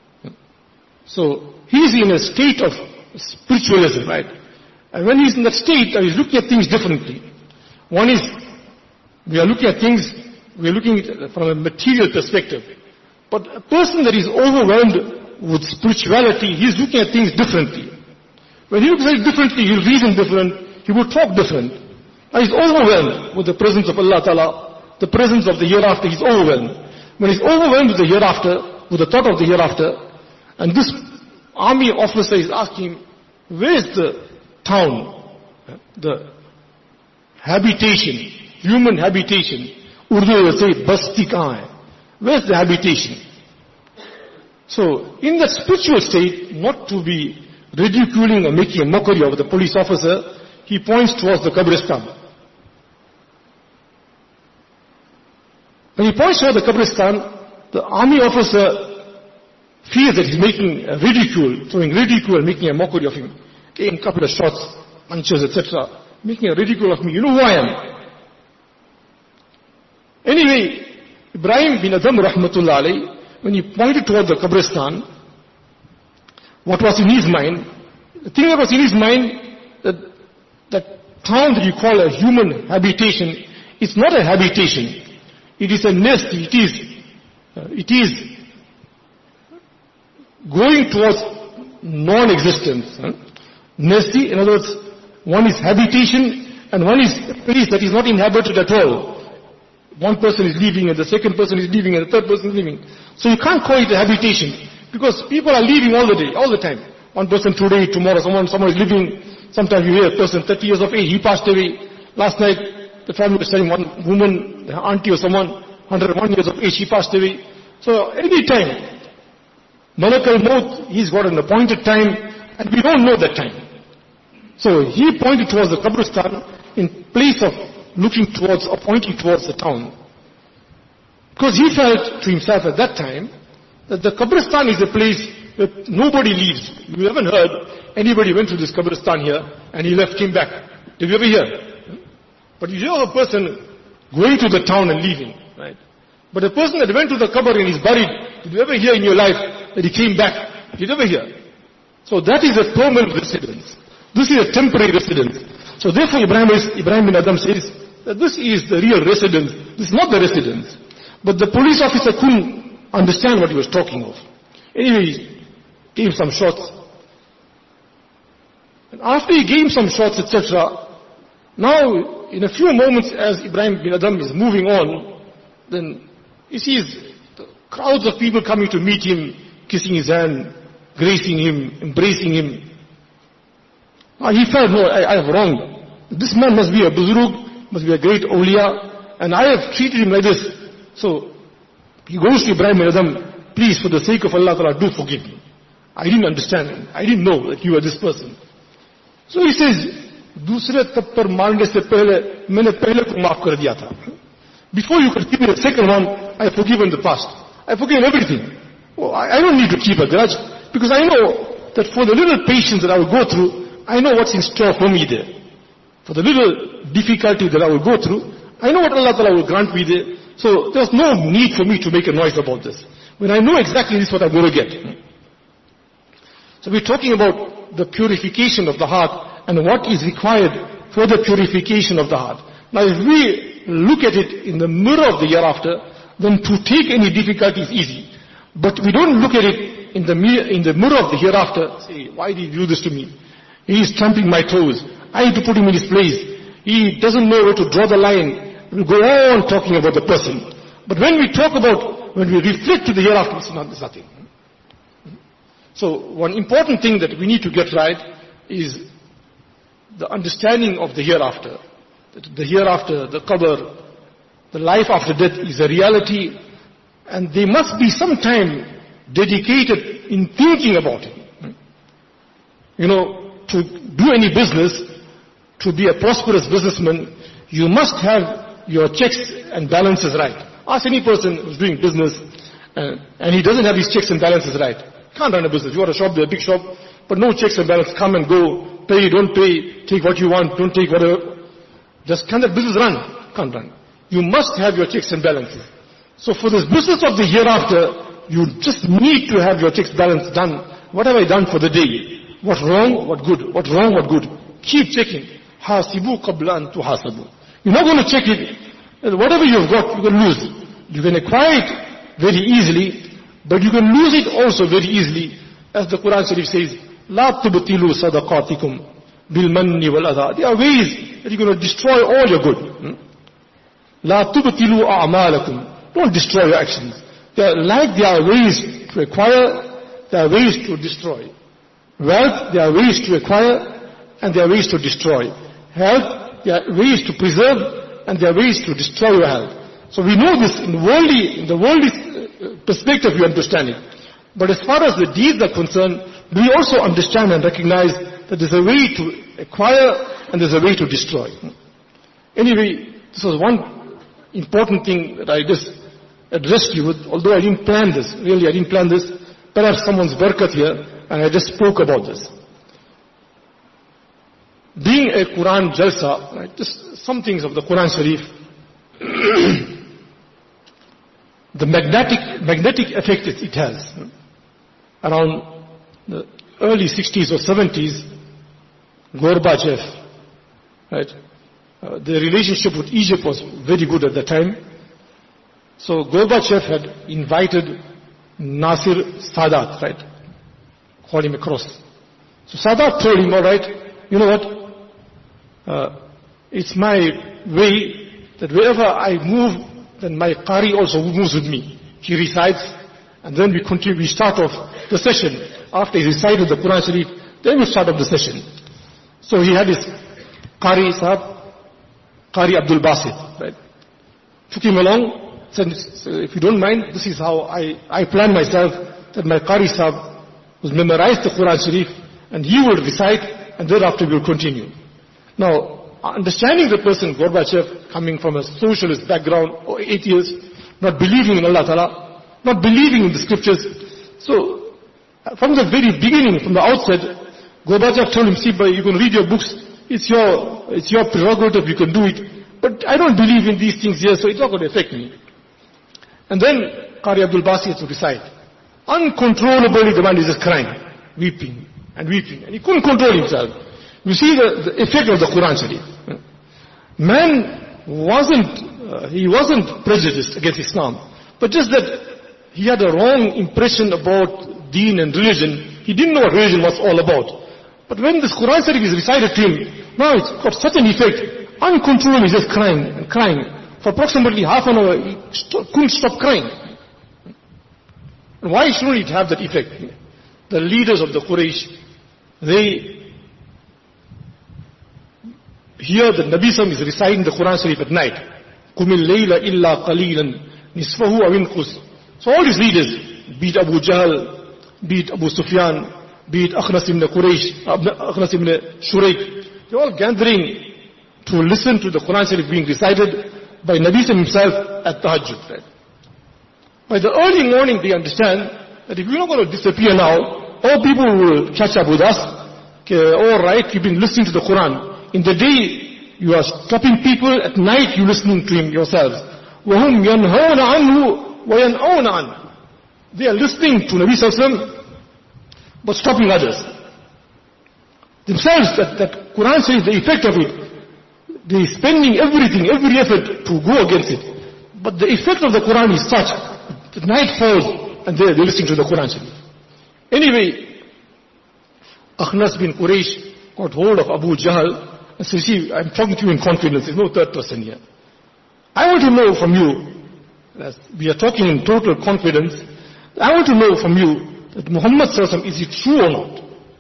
So he's in a state of spiritualism, right? And when he's in that state, he's looking at things differently. One is, we are looking at things from a material perspective. But a person that is overwhelmed with spirituality, he's looking at things differently. When he looks at it differently, he'll reason different, he will talk different. And he's overwhelmed with the presence of Allah Ta'ala, the presence of the hereafter, he's overwhelmed. When he's overwhelmed with the hereafter, with the thought of the hereafter, and this army officer is asking, where is the town, the habitation, human habitation? Urdu will say, basti kahan hai? Where's the habitation? So, in that spiritual state, not to be ridiculing or making a mockery of the police officer, he points towards the Qabristan. When he points towards the Qabristan, the army officer feels that he's making a ridicule, throwing ridicule, making a mockery of him, taking a couple of shots, punches, etc., making a ridicule of me. You know who I am? Anyway, Ibrahim bin Adham rahmatullah alayhi, when he pointed towards the Qabristan, what was in his mind? The thing that was in his mind, that town that you call a human habitation, it's not a habitation. It is a nest. It is going towards non-existence. Nesti, in other words, one is habitation and one is a place that is not inhabited at all. One person is leaving and the second person is leaving and the third person is leaving. So you can't call it a habitation because people are leaving all the day, all the time. One person today, tomorrow, someone is leaving. Sometimes you hear a person 30 years of age, he passed away. Last night, the family was telling one woman, the auntie or someone, 101 years of age, she passed away. So any time, Malak al-Maut, he's got an appointed time, and we don't know that time. So he pointed towards the Qabristan in place of looking towards or pointing towards the town. Because he felt to himself at that time that the Qabristan is a place where nobody leaves. You haven't heard anybody went to this Qabristan here and he left, came back. Did you ever hear? But you hear a person going to the town and leaving, right? But a person that went to the Qabr and is buried, did you ever hear in your life that he came back? Did you ever hear? So that is a permanent residence. This is a temporary residence. So therefore Ibrahim bin Adham says that this is the real residence. This is not the residence. But the police officer couldn't understand what he was talking of. Anyway, he gave some shots. And after he gave some shots, etc., now in a few moments as Ibrahim bin Adham is moving on, then he sees the crowds of people coming to meet him, kissing his hand, gracing him, embracing him. Now he felt, no, I have wronged. This man must be a buzurg, must be a great awliya, and I have treated him like this. So he goes to Ibrahim bin Adham, please, for the sake of Allah Ta'ala, do forgive me. I didn't understand him. I didn't know that you were this person. So he says, दूसरे तब पर मारने से पहले मैंने पहले को माफ कर दिया था. Before you could give me the second one, I have forgiven the past. I have forgiven everything. Oh, I don't need to keep a grudge, because I know that for the little patience that I will go through, I know what's in store for me there. For the little difficulty that I will go through, I know what Allah Ta'ala will grant me there. So there's no need for me to make a noise about this. When I know exactly this is what I'm going to get. So we're talking about the purification of the heart and what is required for the purification of the heart. Now if we look at it in the mirror of the hereafter, then to take any difficulty is easy. But we don't look at it in the mirror of the hereafter, say, why did he do this to me? He is trampling my toes. I need to put him in his place. He doesn't know where to draw the line. We go on talking about the person. But when we talk about, when we reflect to the hereafter, it's nothing. So one important thing that we need to get right is the understanding of the hereafter. That the hereafter, the qabr, the life after death is a reality, and there must be some time dedicated in thinking about it. You know, to do any business, to be a prosperous businessman, you must have your checks and balances right. Ask any person who's doing business and he doesn't have his checks and balances right. Can't run a business. You got a shop there, a big shop, but no checks and balances. Come and go, pay, don't pay, take what you want, don't take whatever. Just can that business run? Can't run. You must have your checks and balances. So for this business of the hereafter, you just need to have your checks balance done. What have I done for the day? What's wrong, what good? What's wrong, what good? Keep checking. Hasibu qabla an tuhasabu. You're not going to check it. Whatever you've got, you can lose. You can acquire it very easily, but you can lose it also very easily. As the Quran Sharif says, La tubtilu sadaqatikum bil manni wal adha. There are ways that you're going to destroy all your good. La tubtilu a'malakum. Don't destroy your actions. There are ways to acquire, there are ways to destroy. Wealth, there are ways to acquire, and there are ways to destroy. Health, there are ways to preserve, and there are ways to destroy your health. So we know this in the worldly perspective, we understand it. But as far as the deeds are concerned, we also understand and recognize that there's a way to acquire and there's a way to destroy. Anyway, this was one important thing that I just addressed you with, although I didn't plan this. Really, I didn't plan this. Perhaps someone's barakat here, and I just spoke about this. Being a Quran Jalsa, right, just some things of the Quran Sharif, the magnetic effect it has. Around the early 60s or 70s, Gorbachev, right, the relationship with Egypt was very good at the time. So Gorbachev had invited Nasir Sadat, right, called him across. So Sadat told him, all right, you know what, it's my way that wherever I move, then my Qari also moves with me. He recites, and then we start off the session. After he recited the Quran Sharif, then we start off the session. So he had his Qari Sahab, Qari Abdul Basit, right? Took him along, said, if you don't mind, this is how I plan myself, that my Qari Sahab will memorize the Quran Sharif, and he will recite, and thereafter we will continue. Now, understanding the person, Gorbachev, coming from a socialist background, or atheist, not believing in Allah Ta'ala, not believing in the scriptures. So, from the very beginning, from the outset, Gorbachev told him, see, you can read your books, it's your prerogative, you can do it, but I don't believe in these things here, so it's not going to affect me. And then, Qari Abdul Basit to recite. Uncontrollably, the man is just crying, weeping, and he couldn't control himself. You see the effect of the Quran Sharif. Man wasn't prejudiced against Islam, but just that he had a wrong impression about deen and religion. He didn't know what religion was all about. But when this Quran Sharif is recited to him, now it's got such an effect. Uncontrollably, he's just crying and crying. For approximately half an hour, he couldn't stop crying. And why shouldn't it have that effect? The leaders of the Quraysh, they hear that Nabi Sallam is reciting the Quran Sharif at night. قُمِ اللَّيْلَ إِلَّا قَلِيلًا نِصْفَهُ أَوْ انْقُصْ. So all these leaders, be it Abu Jahl, be it Abu Sufyan, be it Akhnas ibn Quraysh, Akhnas ibn Shurayk, they're all gathering to listen to the Quran Sharif being recited by Nabi himself at Tahajjud. Right? By the early morning they understand that if we're not going to disappear now, all people will catch up with us. Okay, all right, you've been listening to the Quran. In the day, you are stopping people. At night, you're listening to him yourselves. وَهُمْ يَنْهَوْنَ عَنْهُ وَيَنْأَوْنَ عَنْهُ. They are listening to Nabi Sallallahu Alaihi Wasallam, but stopping others. Themselves, that Quran says the effect of it, they're spending everything, every effort to go against it. But the effect of the Quran is such, that night falls, and they're listening to the Quran Sharif. Anyway, Akhnas bin Quraysh got hold of Abu Jahl and said, see, I'm talking to you in confidence, there's no third person here. I want to know from you, as we are talking in total confidence, I want to know from you that Muhammad Sallallahu Alaihi Wasallam, is it true or not?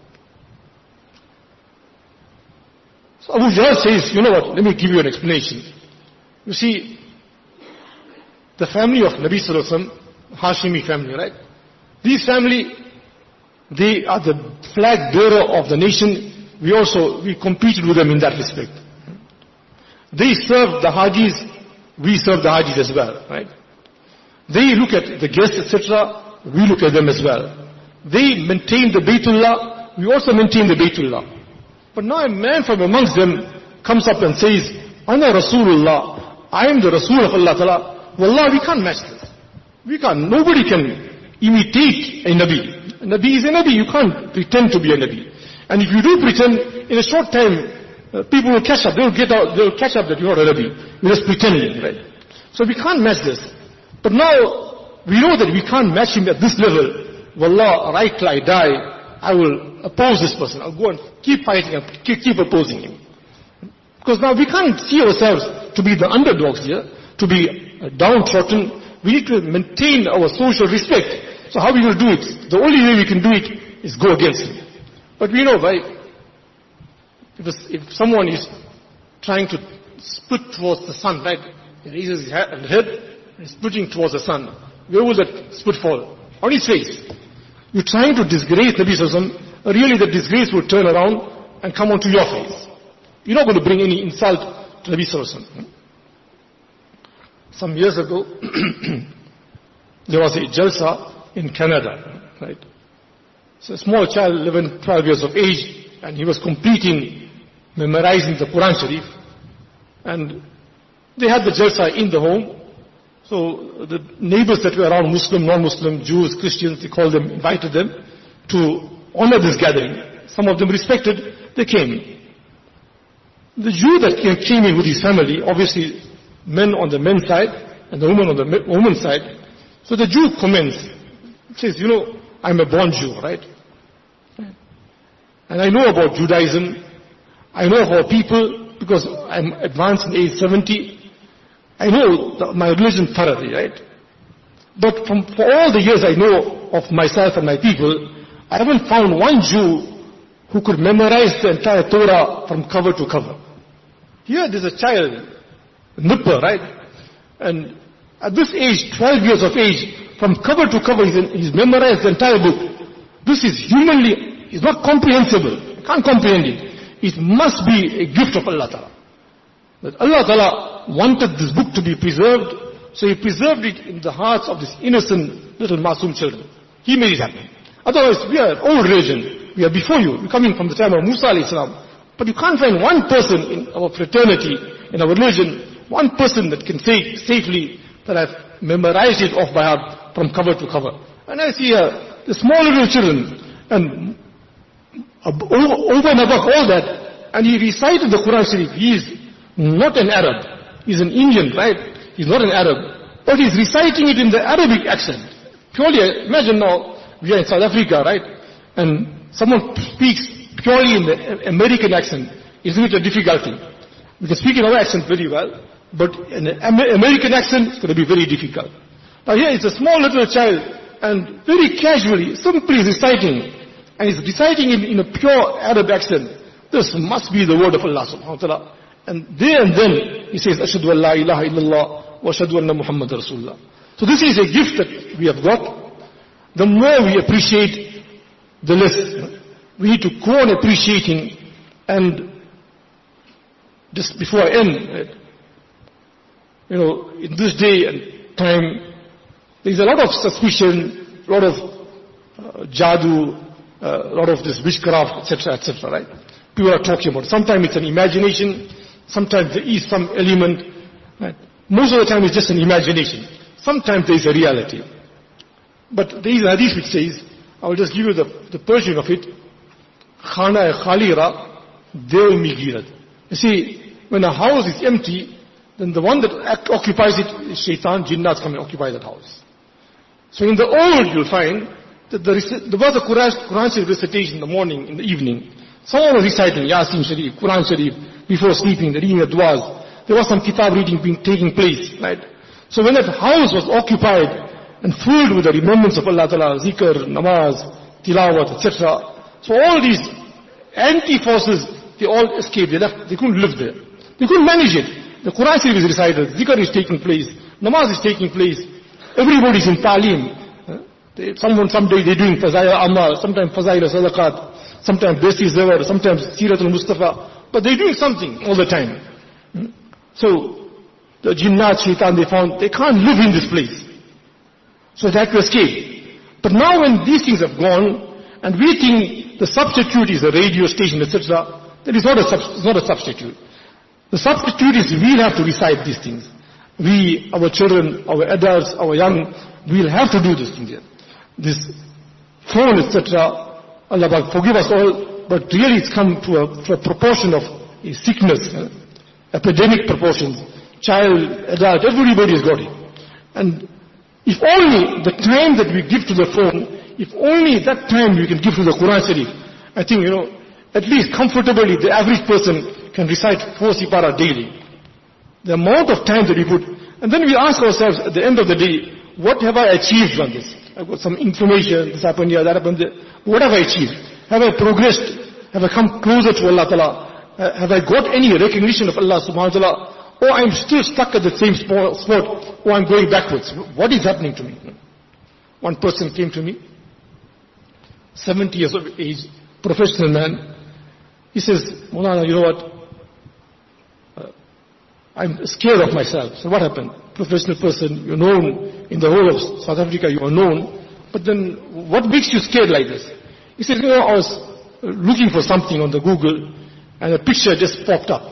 So Abu Jahl says, you know what, let me give you an explanation. You see, the family of Nabi Sallallahu Alaihi Wasallam, Hashimi family, right? These family, they are the flag bearer of the nation. We competed with them in that respect. They serve the Hajis, we serve the Hajis as well, right? They look at the guests, etc., we look at them as well. They maintain the Baytullah, we also maintain the Baytullah. But now a man from amongst them comes up and says, Ana Rasulullah, I am the Rasul of Allah Ta'ala. Wallah, we can't match this. Nobody can imitate a Nabi. A Nabi is a Nabi, you can't pretend to be a Nabi. And if you do pretend, in a short time, people will catch up, they'll catch up that you're a Nabi. You're just pretending, right? So we can't match this. But now, we know that we can't match him at this level. Wallah, right till I die, I will oppose this person. I'll go and keep fighting and keep opposing him. Because now we can't see ourselves to be the underdogs here, to be downtrodden. We need to maintain our social respect. So how we will do it? The only way we can do it is go against him. But we know, right? If someone is trying to split towards the sun, right? He raises his head and is splitting towards the sun. Where will that split fall? On his face. You're trying to disgrace Nabi Sallallahu Alaihi Wasallam. Really the disgrace will turn around and come onto your face. You're not going to bring any insult to Nabi Sallallahu Alaihi Wasallam. Some years ago, there was a jalsa in Canada, right? So a small child, 11, 12 years of age, and he was memorizing the Quran Sharif. And they had the jalsa in the home. So the neighbors that were around, Muslim, non-Muslim, Jews, Christians, they called them, invited them to honor this gathering. Some of them respected, they came. The Jew that came in with his family, obviously men on the men's side and the woman on the woman's side. So the Jew comments, says, you know, I'm a born Jew, right? And I know about Judaism. I know of our people because I'm advanced in age 70. I know my religion thoroughly, right? But for all the years I know of myself and my people, I haven't found one Jew who could memorize the entire Torah from cover to cover. Here there's a child, Nipper, right? And at this age, 12 years of age, from cover to cover, he's memorized the entire book. This is humanly, it's not comprehensible. You can't comprehend it. It must be a gift of Allah Ta'ala. That Allah Ta'ala wanted this book to be preserved, so He preserved it in the hearts of these innocent little Masoom children. He made it happen. Otherwise, we are an old religion. We are before you. We're coming from the time of Musa alayhi salam. But you can't find one person in our fraternity, in our religion, one person that can say safely that I've memorized it off by heart from cover to cover. And I see the small little children, and over and above all that, and he recited the Quran Sharif. He is not an Arab. He's an Indian, right? He's not an Arab. But he's reciting it in the Arabic accent. Purely, imagine now, we are in South Africa, right? And someone speaks purely in the American accent. Isn't it a difficulty? We can speak in our accent very well, but in an American accent, it's going to be very difficult. Now here it's a small little child, and very casually, simply reciting, and he's reciting it in a pure Arab accent. This must be the word of Allah subhanahu wa ta'ala. And there and then, he says, Ashhadu an la ilaha illallah wa ashhadu anna Muhammad Rasulullah. So this is a gift that we have got. The more we appreciate, the less. We need to go on appreciating, and just before I end, right? In this day and time, there is a lot of suspicion, a lot of jadoo, a lot of this witchcraft, etc., right? People are talking about. Sometimes it's an imagination, sometimes there is some element, right? Most of the time it's just an imagination. Sometimes there is a reality. But there is a hadith which says, I will just give you the Persian of it, Khana Khalira, Dev Migirat. You see, when a house is empty, then the one that occupies it is shaitan, jinnats come and occupy that house. So in the old you'll find that there was a Quran Sharif recitation in the morning, in the evening. Someone was reciting Yasin Sharif, Quran Sharif, before sleeping, the reading of du'as. There was some kitab reading taking place, right? So when that house was occupied and filled with the remembrance of Allah Ta'ala, zikr, namaz, tilawat, etc. So all these anti-forces, they all escaped, they left, they couldn't live there. They couldn't manage it. The Quran Sharif is recited, zikr is taking place, namaz is taking place, everybody is in ta'lim. Someday they're doing Fazaya Amal, sometimes Fazaya Sadaqat, sometimes Besi Zawar, sometimes Sirat al-Mustafa, but they're doing something all the time. So, the jinnat, shaitan, they found, they can't live in this place. So they had to escape. But now when these things have gone, and we think the substitute is a radio station, etc., that is not a substitute. The substitute is we'll have to recite these things. We, our children, our adults, our young, we'll have to do these things here. This phone, etc., Allah forgive us all, but really it's come to a proportion of a sickness, epidemic proportions. Child, adult, everybody has got it. And if only the time that we give to the phone, if only that time we can give to the Quran Sharif, I think, at least comfortably the average person can recite 4 sipara daily. The amount of time that we put, and then we ask ourselves at the end of the day, what have I achieved on this? I've got some information, this happened here, that happened there. What have I achieved? Have I progressed? Have I come closer to Allah Ta'ala? Have I got any recognition of Allah Subhanahu Wa Ta'ala? Or I'm still stuck at the same spot, or I'm going backwards. What is happening to me? One person came to me, 70 years of age, professional man. He says, Maulana, you know what? I'm scared of myself. So what happened? Professional person, you're known in the whole of South Africa, you are known. But then, what makes you scared like this? He said, I was looking for something on the Google, and a picture just popped up.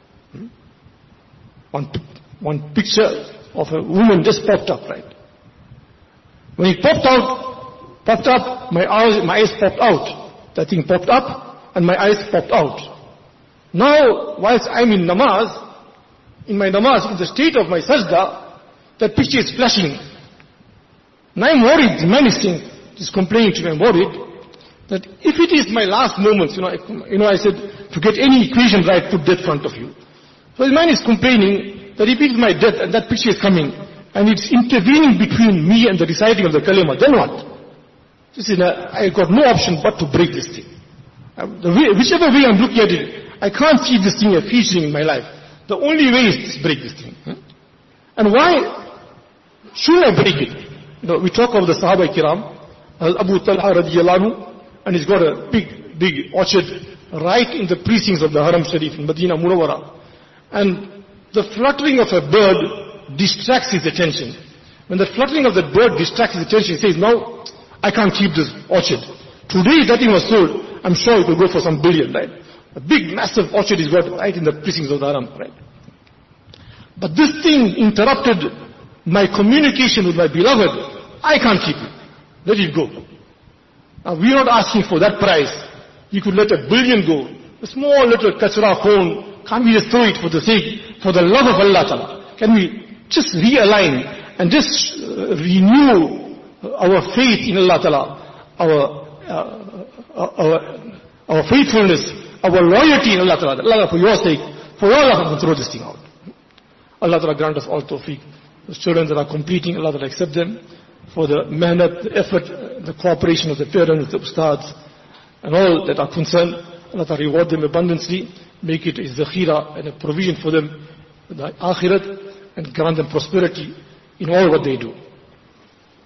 One picture of a woman just popped up, right? When it popped up, my eyes popped out. That thing popped up, and my eyes popped out. Now, whilst I'm in namaz, in the state of my sajda, that picture is flashing. Now I'm worried, the man is complaining to me, I'm worried, that if it is my last moments, I said, to get any equation right, put death in front of you. So the man is complaining that if it is my death and that picture is coming, and it's intervening between me and the reciting of the kalima, then what? He said, I got no option but to break this thing. Whichever way I'm looking at it, I can't see this thing featuring in my life. The only way is to break this thing. And why should I break it? We talk of the Sahaba Kiram, Abu Talha radiyallahu anhu, and he's got a big orchard right in the precincts of the Haram Sharif in Medina Munawwara. And the fluttering of a bird distracts his attention. When the fluttering of the bird distracts his attention, he says, now I can't keep this orchard. Today if that thing was sold, I'm sure it will go for some billion, right? A big massive orchard is got right in the precincts of the Haram, right? But this thing interrupted my communication with my beloved. I can't keep it. Let it go. Now we're not asking for that price. You could let $1 billion go. A small little kachra phone, can't we just throw it for the love of Allah Ta'ala? Can we just realign and just renew our faith in Allah Ta'ala, our faithfulness, our loyalty in Allah Ta'ala. Allah, for your sake, for all of us, throw this thing out. Allah Ta'ala grant us all tawfiq. The children that are completing, Allah Ta'ala accept them. For the mehnat, the effort, the cooperation of the parents, the ustads, and all that are concerned, Allah Ta'ala reward them abundantly, make it a zakhira and a provision for them in the akhirat, and grant them prosperity in all what they do.